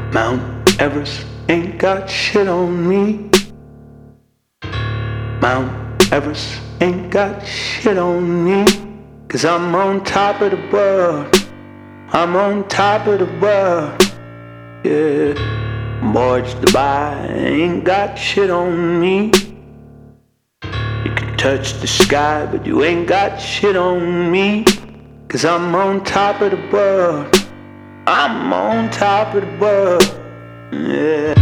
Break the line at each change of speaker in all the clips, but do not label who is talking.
Mount Everest ain't got shit on me. Mount Everest ain't got shit on me. 'Cause I'm on top of the world. I'm on top of the world. Yeah. Boys Dubai ain't got shit on me. You can touch the sky, but you ain't got shit on me. 'Cause I'm on top of the world. I'm on top of the world. Yeah.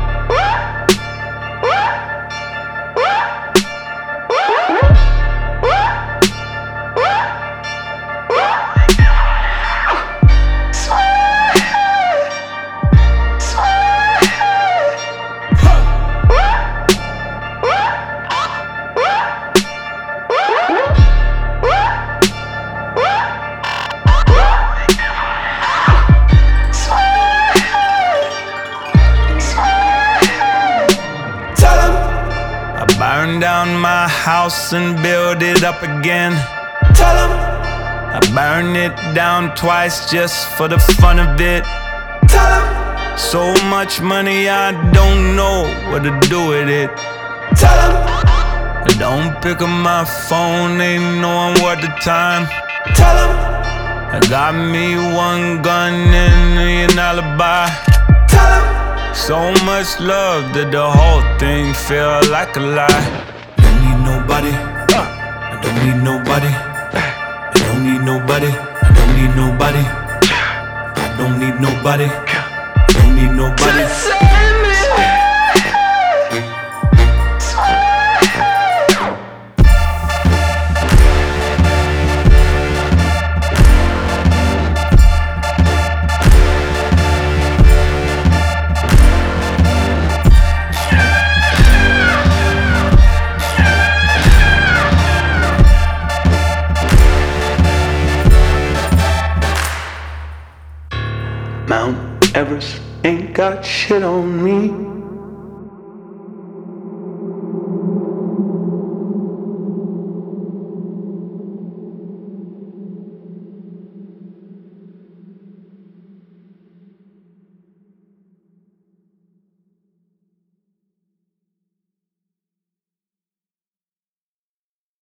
Burn down my house and build it up again. Tell 'em I burn it down twice just for the fun of it. Tell 'em so much money I don't know what to do with it. Tell 'em I don't pick up my phone, ain't knowing what the time. Tell 'em I got me one gun and an alibi. Tell 'em so much love that the whole thing feel like a lie. Don't need nobody. I don't need nobody. I don't need nobody. I don't need nobody. I don't need nobody. I don't need nobody.
Mount Everest ain't got shit on me.